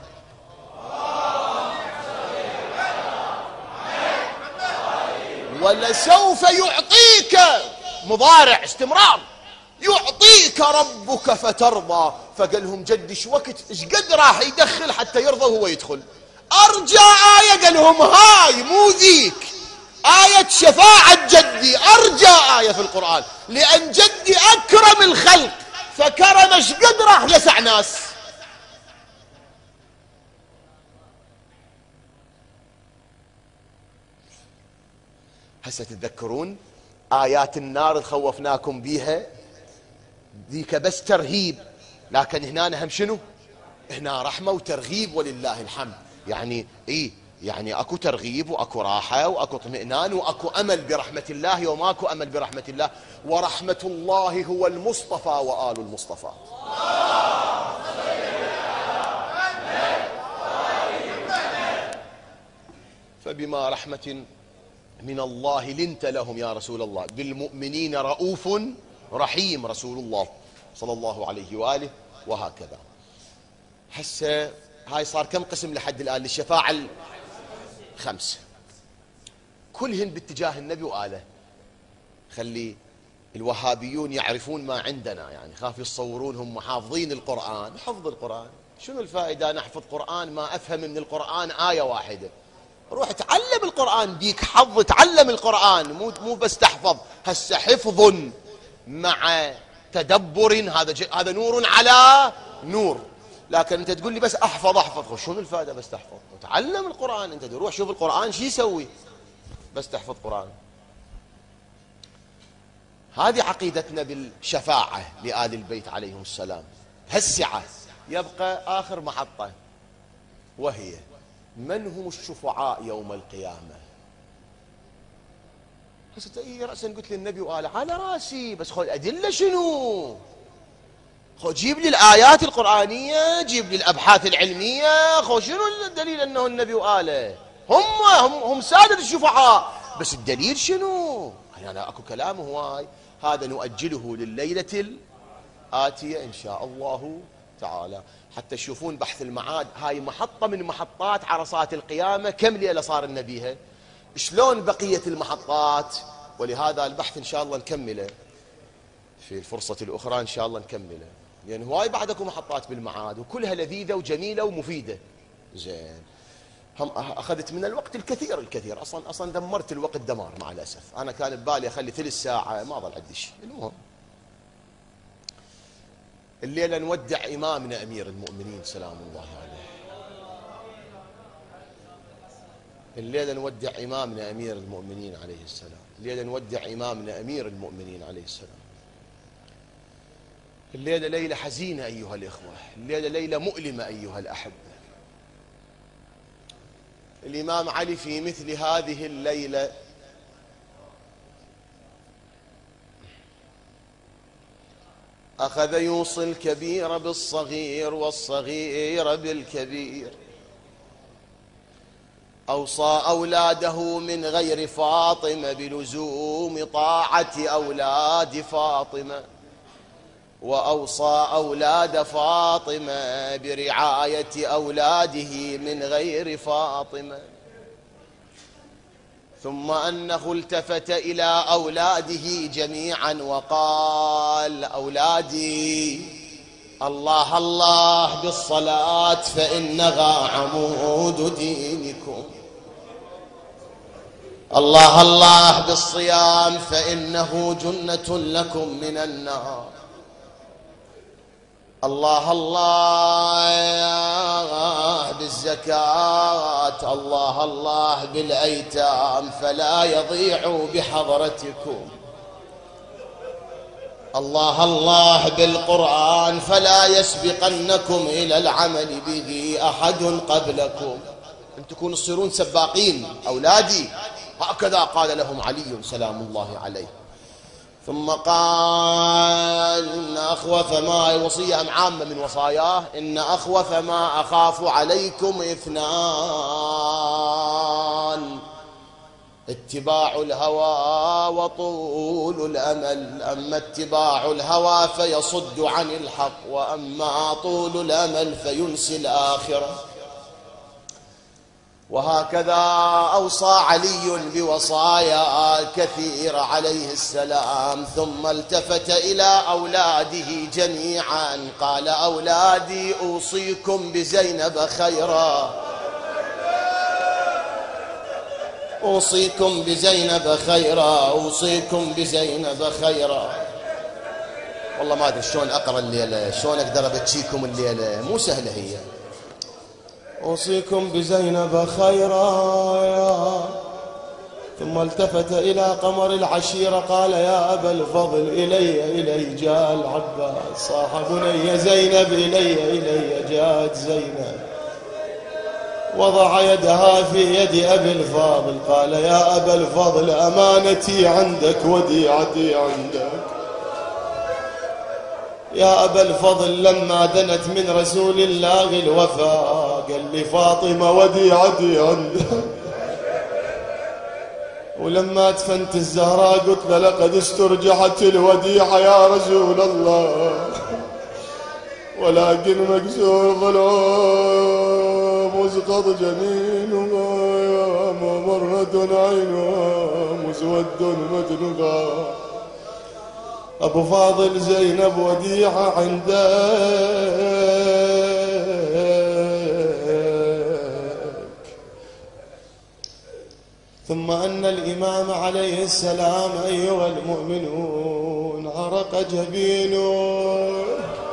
ولسوف يعطيك، مضارع استمرار، يعطيك ربك فترضى. فقال لهم جدي ايش وقت ايش قد راح يدخل حتى يرضى وهو يدخل؟ ارجع آية. قال لهم هاي مو ذيك آية شفاعة جدي، ارجع آية في القرآن، لأن جدي أكرم الخلق، فكرم ايش قد راح يسع ناس. هسه تتذكرون آيات النار اللي خوفناكم بيها؟ ذيك بس ترهيب، لكن هنا هم شنو؟ هنا رحمة وترغيب ولله الحمد. يعني ايه؟ يعني اكو ترغيب واكو راحة واكو اطمئنان واكو امل برحمة الله، وماكو امل برحمة الله. ورحمة الله هو المصطفى وآل المصطفى. فبما رحمة من الله لنت لهم يا رسول الله، بالمؤمنين رؤوف رحيم رسول الله صلى الله عليه وآله. وهكذا هسه هاي صار كم قسم لحد الآن للشفاعة؟ الخمسة، كلهن باتجاه النبي وآله. خلي الوهابيون يعرفون ما عندنا، يعني خاف يتصورون هم حافظين القرآن. حفظ القرآن شنو الفائدة؟ نحفظ قرآن ما أفهم من القرآن آية واحدة. روح تعلم القرآن، بيك حظ تعلم القرآن، مو مو بس تحفظ. هسه حفظ مع تدبر، هذا هذا نور على نور. لكن انت تقول لي بس احفظ احفظ، شنو الفائده بس تحفظ؟ وتعلم القرآن. انت روح شوف القرآن شو يسوي بس تحفظ قرآن. هذه عقيدتنا بالشفاعة لآل البيت عليهم السلام. هالسعة يبقى آخر محطة، وهي من هم الشفعاء يوم القيامة. هسه اي رأسا قلت للنبي وآله على راسي، بس خذ أدلة شنو؟ خذ جيب لي الآيات القرآنية، جيب لي الأبحاث العلمية، خذ شنو الدليل أنه النبي وآله هم هم هم سادة الشفعاء، بس الدليل شنو؟ يعني أنا أكو كلام هواي، هذا نؤجله لليلة الآتية إن شاء الله تعالى، حتى تشوفون بحث المعاد. هاي محطة من محطات عرصات القيامة. كم ليلة صار النبيها؟ شلون بقية المحطات؟ ولهذا البحث إن شاء الله نكمله في الفرصة الأخرى، إن شاء الله نكمله، لأن يعني هواي بعدكم محطات بالمعاد وكلها لذيذة وجميلة ومفيدة. زين، هم أخذت من الوقت الكثير الكثير، أصلا أصلا دمرت الوقت دمار مع الأسف. أنا كان ببالي أخلي ثلث ساعة، ما ظل عندي شيء. المهم الليلة نودع إمامنا أمير المؤمنين سلام الله عليه. الليلة نودع إمامنا أمير المؤمنين عليه السلام. الليلة نودع إمامنا أمير المؤمنين عليه السلام. الليلة ليلة حزينة أيها الإخوة، الليلة ليلة مؤلمة أيها الأحبة. الإمام علي في مثل هذه الليلة أخذ يوصي الكبير بالصغير والصغير بالكبير. أوصى أولاده من غير فاطمة بلزوم طاعة أولاد فاطمة، وأوصى أولاد فاطمة برعاية أولاده من غير فاطمة. ثم أنه التفت إلى أولاده جميعا وقال: أولادي الله الله بالصلاة فإنها عمود دينكم، الله الله بالصيام فإنه جنة لكم من النار، الله الله بالزكاة، الله الله بالأيتام فلا يضيعوا بحضرتكم، الله الله بالقرآن فلا يسبقنكم إلى العمل به أحد قبلكم. أن تكونوا تصيرون سباقين أولادي، هكذا قال لهم علي سلام الله عليه. ثم قال: إن أخوف ما، وصية عامة من وصاياه، إن أخوف ما أخاف عليكم اثنان. اتباع الهوى وطول الأمل. أما اتباع الهوى فيصد عن الحق، وأما طول الأمل فينسي الآخرة. وهكذا أوصى علي بوصايا كثيرة عليه السلام، ثم التفت إلى أولاده جميعا قال: أولادي أوصيكم بزينب خيرا، أوصيكم بزينب خيرا، أوصيكم بزينب خيرا. والله ما أدري شلون أقرأ الليلة، شلون أقدر أبتشيكم الليلة، مو سهلة هي. أوصيكم بزينب خيرا. ثم التفت إلى قمر العشيرة قال: يا أبا الفضل إلي إلي جاء العباس، صاح بني زينب إلي إلي جاءت زينب. وضع يدها في يد أبي الفاضل قال: يا أبا الفضل أمانتي عندك وديعتي عندك. يا أبا الفضل لما دنت من رسول الله الوفاء قال لي: فاطمة وديعتي عندك. ولما دفنت الزهراء قلت له: لقد استرجعت الوديعة يا رسول الله، ولكن مكسور ضلعه مسقط جنينها، ممرة عينها مسود مدنها. أبو فاضل زينب وديعة عندك. ثم أن الإمام عليه السلام أيها المؤمنون عرق جبينه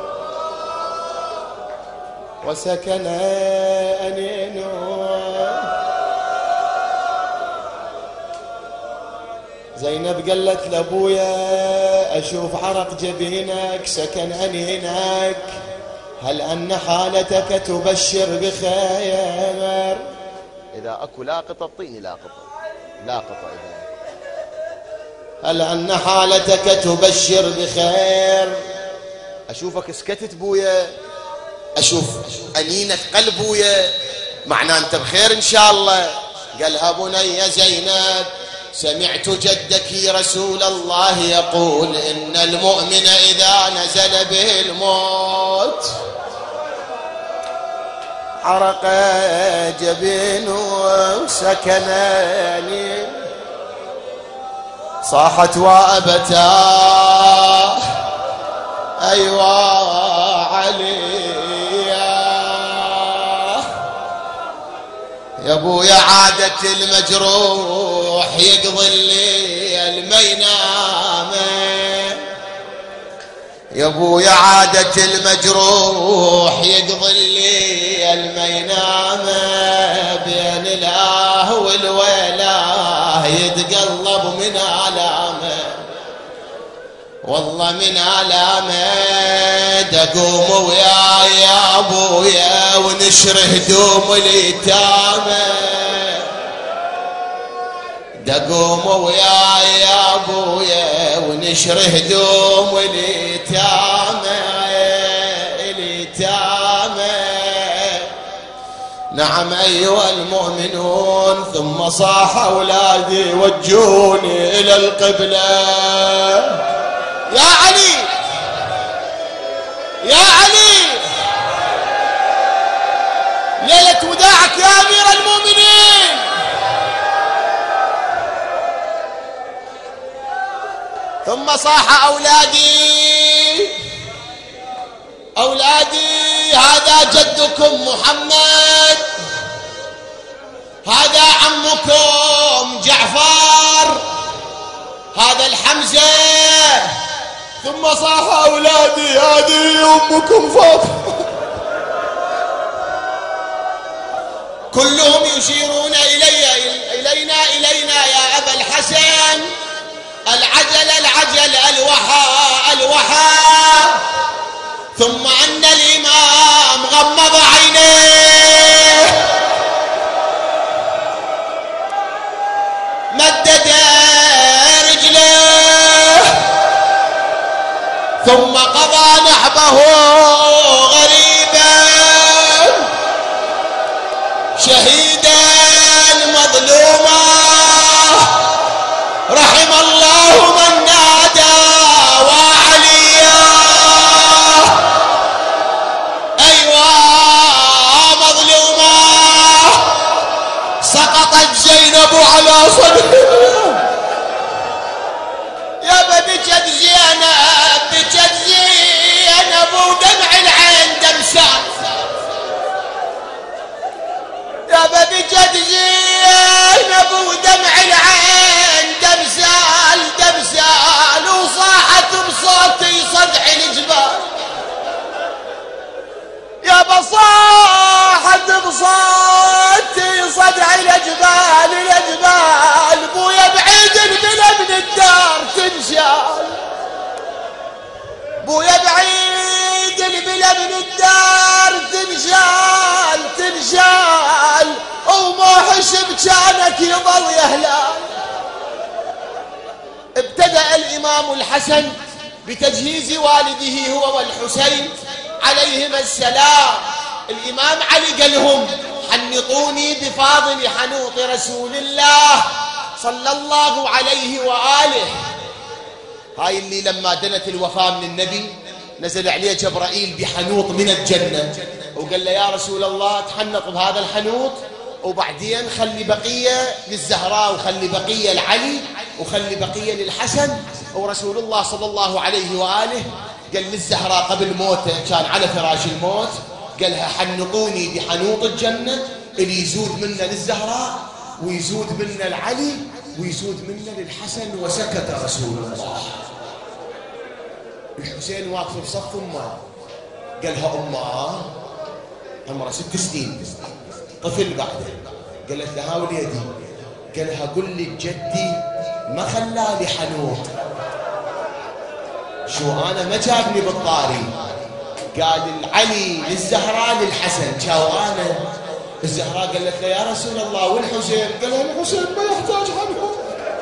وسكن أنينه. زينب قالت لأبويا: أشوف عرق جبينك سكن أنينك، هل أن حالتك تبشر بخير؟ إذا أكو لاقطة اعطيني لاقطة، لاقطة إذا هل أن حالتك تبشر بخير؟ أشوفك سكتت بويا، أشوف أنينة قلب بويا، معناه أنت بخير إن شاء الله. قالها: بني زينب سمعت جدك رسول الله يقول إن المؤمن إذا نزل به الموت عرق جبينه سكناني. صاحت وأبتاه أيوا علي يا ابويا، عادة المجروح يقضي الليل ما ينام. يا ابويا عادة المجروح يقضي الليل ما ينام، بين الاه والويلاه يتقلب من آلامه. والله من آلامه دقوم ويا يا ابويا ونشر هدوم اليتامى. دقوم ويا يا ابويا ونشر هدوم اليتامى اليتامى. نعم أيها المؤمنون. ثم صاح أولادي وجهوني إلى القبلة. يا علي يا علي، ليلة وداعك يا أمير المؤمنين. ثم صاح أولادي أولادي، هذا جدكم محمد، هذا عمكم جعفر، هذا الحمزة. ثم صاح أولادي: هذه أمكم فاطمة. كلهم يشيرون إلي إلينا إلينا يا أبا الحسن، العجل العجل الوحى الوحى. ثم أن الإمام غمض عينيه مدد رجله، ثم قضى نحبه غريبا شهيدا مظلوما. رحم الله من نادى وعليا. أيوة مظلومة سقطت زينب على صدرها. يا بكت زينب بكت زينب ودمع العين دمسان. يا بكت زينب ودمع العين دمسال دمسال وصاحت بصوتي صدع الجبال. يا بصاحت بصوتي صدع الجبال الجبال. بويا بعيد البلا من الدار تنشال. بويا بعيد البلا من الدار تنشال تنشال. وموحش بجانك يضل يا هلال. ابتدأ الإمام الحسن بتجهيز والده هو والحسين عليهما السلام. الإمام علي قال لهم حنطوني بفاضل حنوط رسول الله صلى الله عليه وآله. هاي اللي لما دنت الوفاة من النبي نزل عليه جبرائيل بحنوط من الجنة وقال له يا رسول الله تحنط بهذا الحنوط وبعدين خلي بقية للزهراء وخلي بقية لعلي وخلي بقية للحسن. ورسول الله صلى الله عليه وآله قال للزهراء قبل موته كان على فراش الموت قالها حنطوني بحنوط الجنة اللي يزود منا للزهراء ويزود منا لعلي ويزود منا للحسن. وسكت رسول الله. الحسين واقف بصف امه قالها امه عمره ست سنين طفل بعده. قالت لها وليدي قالها قل لي جدي ما خلالي حنوط. شو انا ما جابني بالطاري. قال العلي للزهراء للحسن جاو انا. الزهراء قالت له يا رسول الله والحسين؟ قال لها الحسين ما يحتاج حنوط.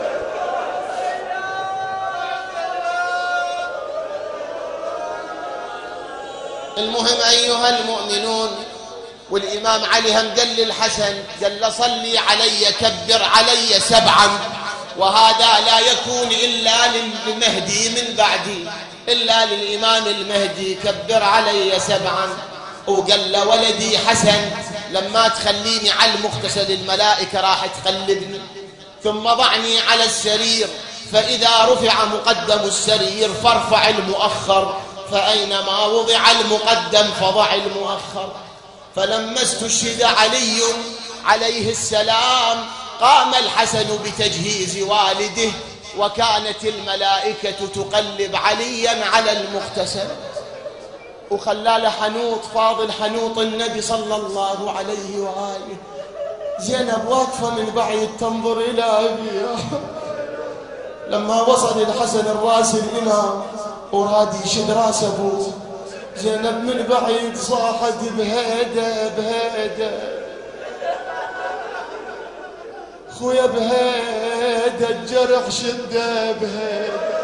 المهم أيها المؤمنون والإمام علي هم قال للحسن قال له صلي علي كبر علي سبعا وهذا لا يكون إلا للمهدي من بعدي إلا للإمام المهدي كبر علي سبعا. وقال له ولدي حسن لما تخليني على المغتسل الملائكة راح تقلبني ثم ضعني على السرير فإذا رفع مقدم السرير فارفع المؤخر فأينما وضع المقدم فضع المؤخر. فلما استشهد علي عليه السلام قام الحسن بتجهيز والده وكانت الملائكة تقلب عليا على المغتسل وخلال حنوط فاضل حنوط النبي صلى الله عليه وآله. زينب واقفة من بعيد تنظر إلى أبيها. لما وصل الحسن الراس الإمام وراد يشد راس أبوه زينب من بعيد صاحت بهيدا بهيدا خويا بهيدا الجرح شده بهيدا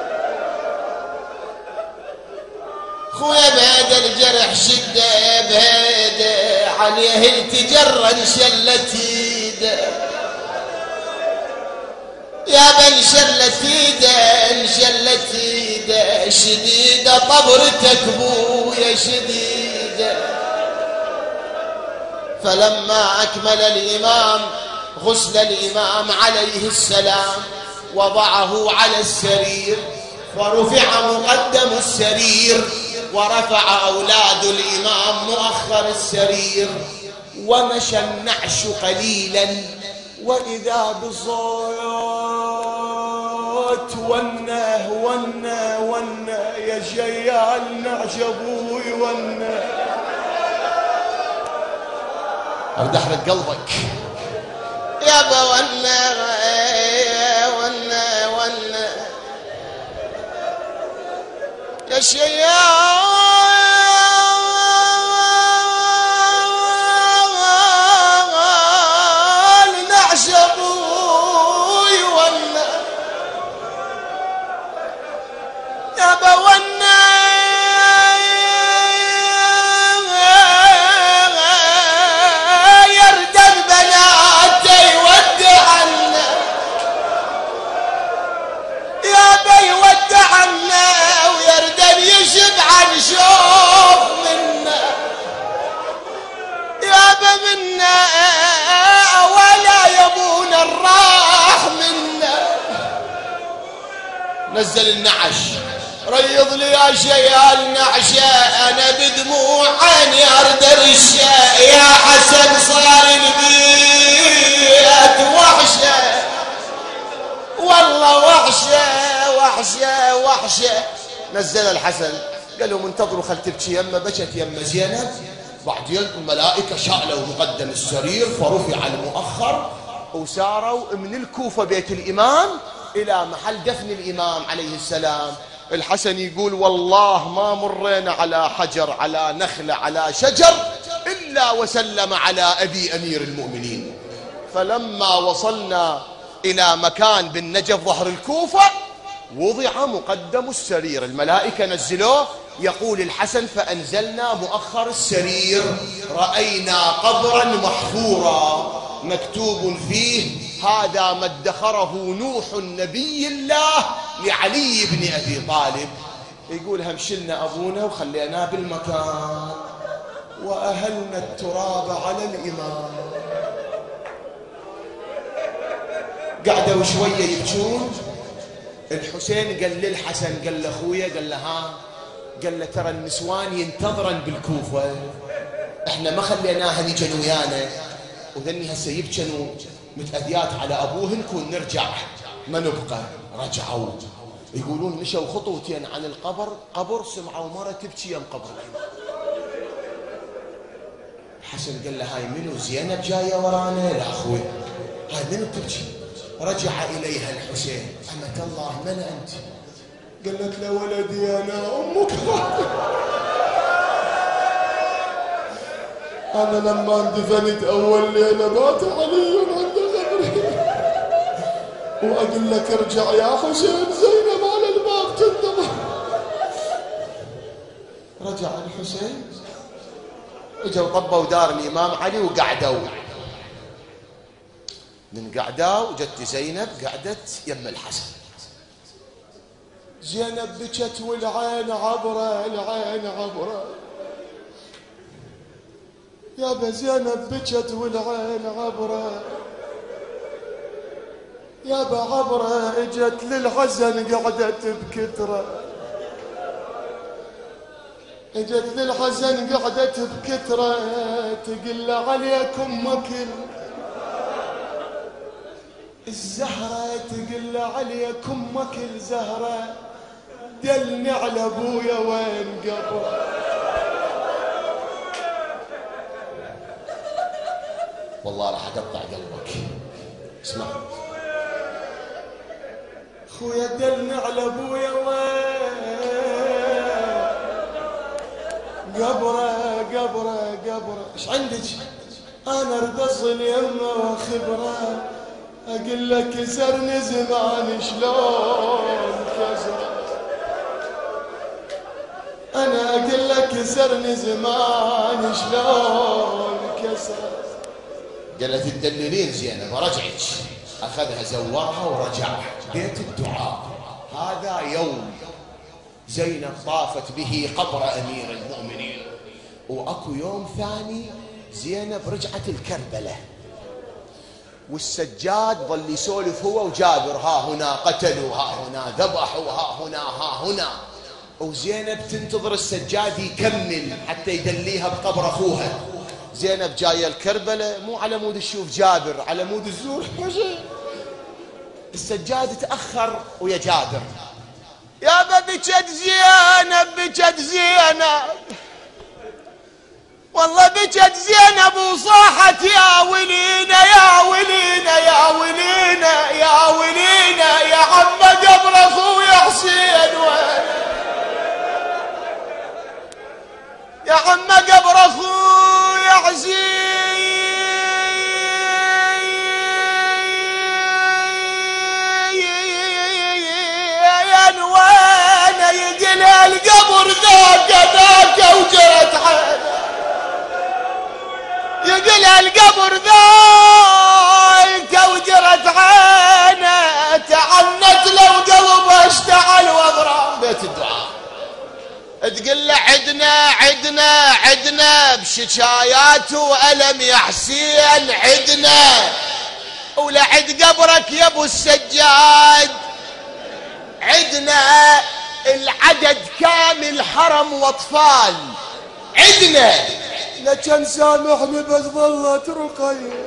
خويا بهيدا الجرح شده بهيدا عليه التجرة انشلت ايده يا بن شلت ايده انشلت ايده شديده طبرتك بويا شديده. فلما اكمل الامام غسل الامام عليه السلام وضعه على السرير ورفع مقدم السرير ورفع اولاد الامام مؤخر السرير ومشى النعش قليلا وإذا بصوت ونه ونه ونه يا شيال نعش أبوي ونه. أريد أحرق قلبك يا أبا ونه ونه ونه يا شيال منا ولا يبون الراح منا. نزل النعش، ريض لي يا شيال نعشة، أنا بدموع عيني أردر الشاء، يا حسن صار البيت وحشة والله وحشة وحشة وحشة. نزل الحسن قال لهم انتظروا خل تبكي يمه. بكت يمه زينب. بعدين الملائكة شالوا مقدم السرير فرفع المؤخر وساروا من الكوفة بيت الإمام إلى محل دفن الإمام عليه السلام. الحسن يقول والله ما مرينا على حجر على نخلة على شجر إلا وسلم على أبي أمير المؤمنين. فلما وصلنا إلى مكان بالنجف ظهر الكوفة وضع مقدم السرير، الملائكة نزلوه. يقول الحسن فأنزلنا مؤخر السرير رأينا قبرا محفورا مكتوب فيه هذا ما ادخره نوح نبي الله لعلي بن أبي طالب. يقول همشلنا أبونا وخليناه بالمكان وأهلنا التراب على الإمام. قعدوا شوية يبكون. الحسين قال للحسن قال له أخويا قال له ها قال له ترى النسوان ينتظرن بالكوفة، احنا ما خليناها يجن ويانا وذني هسه يبكنوا متأذيات على أبوهن كون نرجع ما نبقى. رجعوا يقولون مشوا خطوتين عن القبر قبر سمعوا مرة تبكي يم قبر الإمام. حسن قال له هاي منو زينب جاية ورانا؟ لا أخوي هاي منو تبكي؟ رجع إليها الحسين أمة الله من أنت؟ قالت له ولدي أنا أمك. أنا لما اندفنت أول ليلة بات علي عند قبري وأقول لك ارجع يا حسين زينب على الباب تنتظر. رجع الحسين اجوا طبوا دار الإمام علي وقعدوا. من قعدوا جت زينب قعدت يم الحسن. زينب بكت والعين عبره العين عبره. يابا زينب بكت والعين عبره يابا عبره. اجت للحزن قعدت بكتره اجت للحزن قعدت بكتره. تقل عليكم مكل الزهرة تقل عليكم مكل زهرة. دلني على ابويا وين قبره. والله راح اقطع قلبك. اسمع خويا دلني على ابويا وين قبره قبره قبره. ايش عندك؟ انا ارد اصل يمه وخبره. اقول لك كسرني زمان شلون كسر. انا اقول لك كسرني زمان شلون كسر. قالت تدللين زينب ورجعت اخذها زورها ورجع بيت الدعاء. هذا يوم زينب طافت به قبر امير المؤمنين. واكو يوم ثاني زينب رجعت الكربله والسجاد ظل يسولف هو وجابر ها هنا قتلوا ها هنا ذبحوا ها هنا ها هنا. وزينب تنتظر السجاد يكمل حتى يدليها بقبر اخوها. زينب جايه الكربله مو على مود تشوف جابر على مود الزور حسين. السجاد تاخر ويا جابر. يابا بجد زينب بجد زينب والله بجد زينب وصاحت يا ولينا يا ولينا يا ولينا يا ولينا يا عم قبر اخويا حسين وين يا عم قبر اخويا حسين وين يقل القبر ذاك ذاك وجرت عينه. يقل القبر ذاك وجرت عينه. تعنت لو قلبه اشتعل واضرب. بيت الدعاء تقول له عدنا عدنا عدنا بشكايات وألم يا حسين عدنا، ولعد قبرك يا ابو السجاد عدنا، العدد كامل حرم واطفال عدنا. لكن سامحني بس ظلت رقية.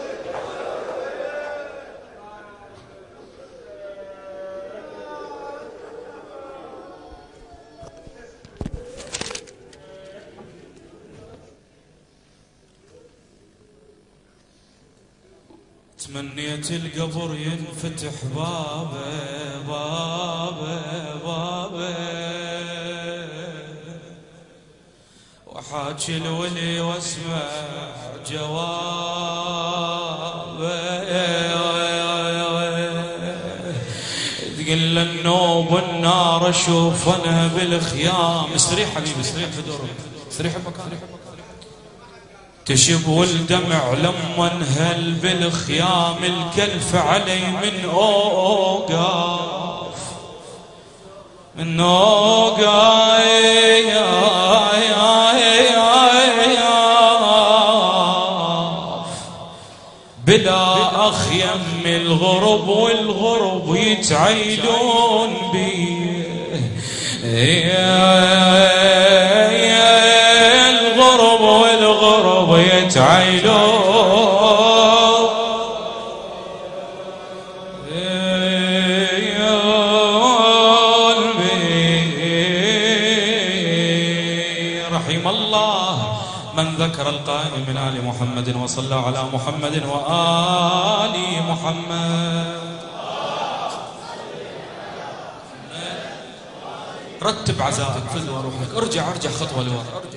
تمنيت القبر ينفتح بابه بابه بابه، وحاكي الولي واسمع جوابه، تقول له النوب النار اشوف انا بالخيام. استريح حبيبي استريح في دورك، استريح بمكانك. تشب والدمع لما انهل بالخيام، الكلف علي من اوقاف من اوقاف، بلا اخ يم الغرب والغرب يتعيدون بي، الغرب والغرب يتعيدون بي. رحم الله من ذكر القائم من آل محمد وصلى على محمد وآل محمد. رتب عزائك، فز وروحك، ارجع ارجع خطوة لورا، ارجع